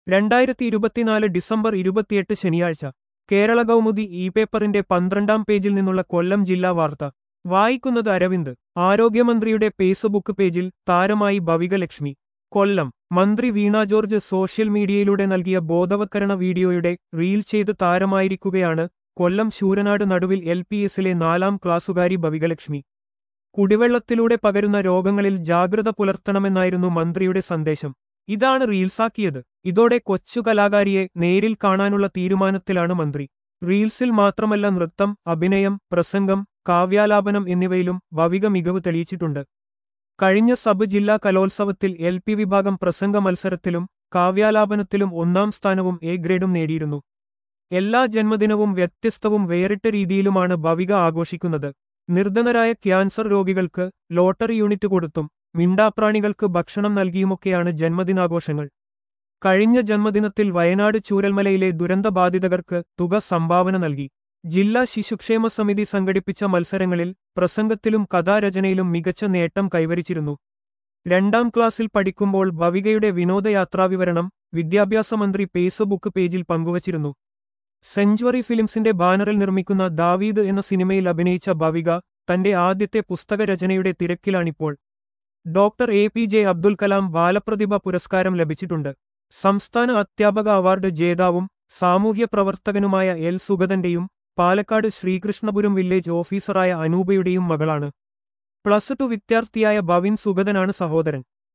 2024 December 28 ശനിയാഴ്ച Kerala Kaumudi E പേപ്പറിന്റെ 12-ാം പേജിൽ നിന്നുള്ള കൊല്ലം ജില്ലാ വാർത്ത വായിക്കുന്നത് അരവിന്ദ്. ആരോഗ്യമന്ത്രിയുടെ ഫേസ്ബുക്ക് പേജിൽ താരമായി ഭവിക ലക്ഷ്മി. കൊല്ലം മന്ത്രി വീണ ജോർജ് സോഷ്യൽ മീഡിയയിലൂടെ നൽകിയ ബോധവത്കരണ വീഡിയോയുടെ റീൽ ചെയ്ത് താരമായിരിക്കുകയാണ് കൊല്ലം ശൂരനാട് നടുവിൽ LPSലെ 4-ാം ക്ലാസുകാരി ഭവികലക്ഷ്മി. കുടിവെള്ളത്തിലൂടെ പകരുന്ന രോഗങ്ങളിൽ ജാഗ്രത പുലർത്തണമെന്നായിരുന്നു മന്ത്രിയുടെ സന്ദേശം. ഇതാണ് റീൽസാക്കിയത്. ഇതോടെ കൊച്ചു കലാകാരിയെ നേരിൽ കാണാനുള്ള തീരുമാനത്തിലാണ് മന്ത്രി. റീൽസിൽ മാത്രമല്ല നൃത്തം, അഭിനയം, പ്രസംഗം, കാവ്യാലാപനം എന്നിവയിലും ഭവിക മികവ് തെളിയിച്ചിട്ടുണ്ട്. കഴിഞ്ഞ സബ് ജില്ലാ കലോത്സവത്തിൽ LP വിഭാഗം പ്രസംഗ മത്സരത്തിലും കാവ്യാലാപനത്തിലും 1-ാം സ്ഥാനവും A ഗ്രേഡും നേടിയിരുന്നു. എല്ലാ ജന്മദിനവും വ്യത്യസ്തവും വേറിട്ട രീതിയിലുമാണ് ഭവിക ആഘോഷിക്കുന്നത്. നിർധനരായ ക്യാൻസർ രോഗികൾക്ക് ലോട്ടറി യൂണിറ്റ് കൊടുത്തും മിണ്ടാപ്രാണികൾക്ക് ഭക്ഷണം നൽകിയുമൊക്കെയാണ് ജന്മദിനാഘോഷങ്ങൾ. കഴിഞ്ഞ ജന്മദിനത്തിൽ വയനാട് ചൂരൽമലയിലെ ദുരന്തബാധിതർക്ക് തുക സംഭാവന നൽകി. ജില്ലാ ശിശുക്ഷേമ സമിതി സംഘടിപ്പിച്ച മത്സരങ്ങളിൽ പ്രസംഗത്തിലും കഥാരചനയിലും മികച്ച നേട്ടം കൈവരിച്ചിരുന്നു. 2-ാം ക്ലാസ്സിൽ പഠിക്കുമ്പോൾ ഭവികയുടെ വിനോദയാത്രാവിവരണം വിദ്യാഭ്യാസ മന്ത്രി ഫേസ്ബുക്ക് പേജിൽ പങ്കുവച്ചിരുന്നു. സെഞ്ച്വറി ഫിലിംസിന്റെ ബാനറിൽ നിർമ്മിക്കുന്ന ദാവീദ് എന്ന സിനിമയിൽ അഭിനയിച്ച ഭവിക തന്റെ ആദ്യത്തെ പുസ്തകരചനയുടെ തിരക്കിലാണിപ്പോൾ. ഡോക്ടർ APJ അബ്ദുൽ കലാം ബാലപ്രതിഭ പുരസ്കാരം ലഭിച്ചിട്ടുണ്ട്. സംസ്ഥാന അധ്യാപക അവാർഡ് ജേതാവും സാമൂഹ്യ പ്രവർത്തകനുമായ L സുഗതന്റെയും പാലക്കാട് ശ്രീകൃഷ്ണപുരം വില്ലേജ് ഓഫീസറായ അനൂപയുടെയും മകളാണ്. +2 വിദ്യാർത്ഥിയായ ഭവിൻ സുഗതനാണ് സഹോദരൻ.